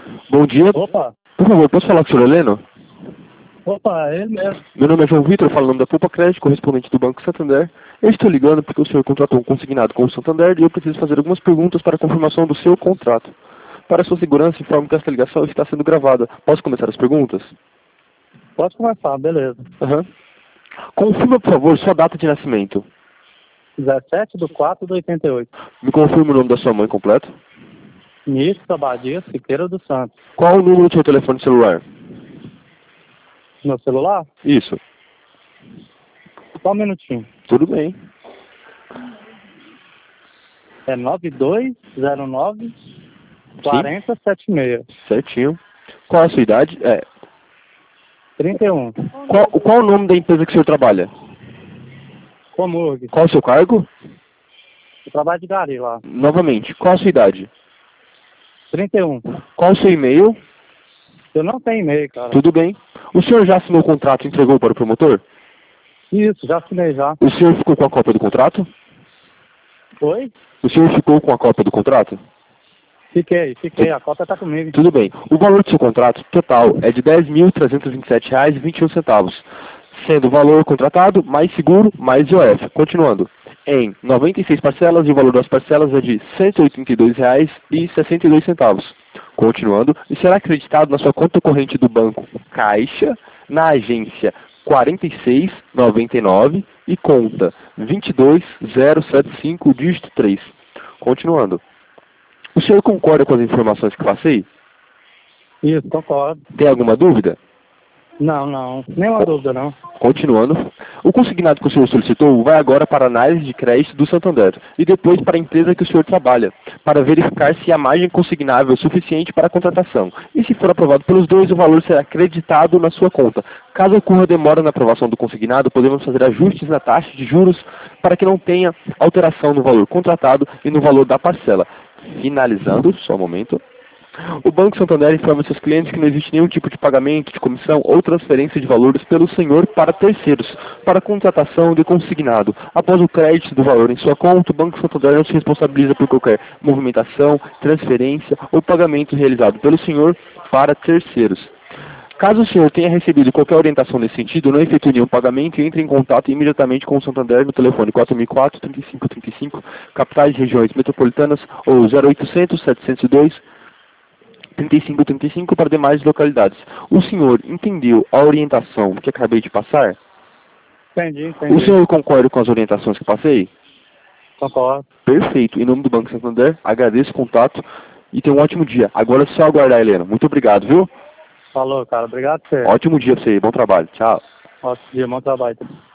Bom dia. Opa, Por favor, posso falar com o senhor Heleno? opa, é ele mesmo. Meu nome é João Vitor, falando da Poupa Crédito, correspondente do Banco Santander. Eu estou ligando porque o senhor contratou um consignado com o Santander e eu preciso fazer algumas perguntas para a confirmação do seu contrato. Para sua segurança, informo que esta ligação está sendo gravada. Posso começar as perguntas? Pode começar, beleza. Aham. Confirma, por favor, sua data de nascimento. 17/4/88. Me confirma o nome da sua mãe completo. Nisso, Abadia, Siqueira dos Santos. Qual o número do seu telefone celular? Meu celular? Isso. Só um minutinho. Tudo bem. É 9209-4076. Certinho. Qual a sua idade? 31. Qual o nome da empresa que o senhor trabalha? Comurg. Qual o seu cargo? Eu trabalho de gari lá. Novamente, qual a sua idade? 31. Qual o seu e-mail? Eu não tenho e-mail, cara. Tudo bem. O senhor já assinou o contrato e entregou para o promotor? Isso, já assinei já. O senhor ficou com a cópia do contrato? Oi? O senhor ficou com a cópia do contrato? Fiquei. A cópia tá comigo. Tudo bem. O valor do seu contrato total é de R$ 10.327,21, sendo o valor contratado mais seguro mais IOF. Continuando, em 96 parcelas e o valor das parcelas é de R$ 182,62. Continuando, e será acreditado na sua conta corrente do banco Caixa, na agência 4699 e conta 22075, dígito 3. Continuando. O senhor concorda com as informações que passei? Isso, concordo. Tem alguma dúvida? Não. Nenhuma dúvida, não. Continuando. O consignado que o senhor solicitou vai agora para a análise de crédito do Santander e depois para a empresa que o senhor trabalha, para verificar se a margem consignável é suficiente para a contratação. E se for aprovado pelos dois, o valor será creditado na sua conta. Caso ocorra demora na aprovação do consignado, podemos fazer ajustes na taxa de juros para que não tenha alteração no valor contratado e no valor da parcela. Finalizando, só um momento. O Banco Santander informa seus clientes que não existe nenhum tipo de pagamento, de comissão ou transferência de valores pelo senhor para terceiros, para contratação de consignado. Após o crédito do valor em sua conta, o Banco Santander não se responsabiliza por qualquer movimentação, transferência ou pagamento realizado pelo senhor para terceiros. Caso o senhor tenha recebido qualquer orientação nesse sentido, não efetue nenhum pagamento e entre em contato imediatamente com o Santander no telefone 4004-3535, capitais e regiões metropolitanas, ou 0800 702 3535 para demais localidades. O senhor entendeu a orientação que acabei de passar? Entendi. O senhor concorda com as orientações que passei? Concordo. Perfeito. Em nome do Banco Santander, agradeço o contato e tenha um ótimo dia. Agora é só aguardar, Helena. Muito obrigado, viu? Falou, cara. Obrigado por você. Ótimo dia pra você. Bom trabalho. Tchau. Ótimo dia, bom trabalho.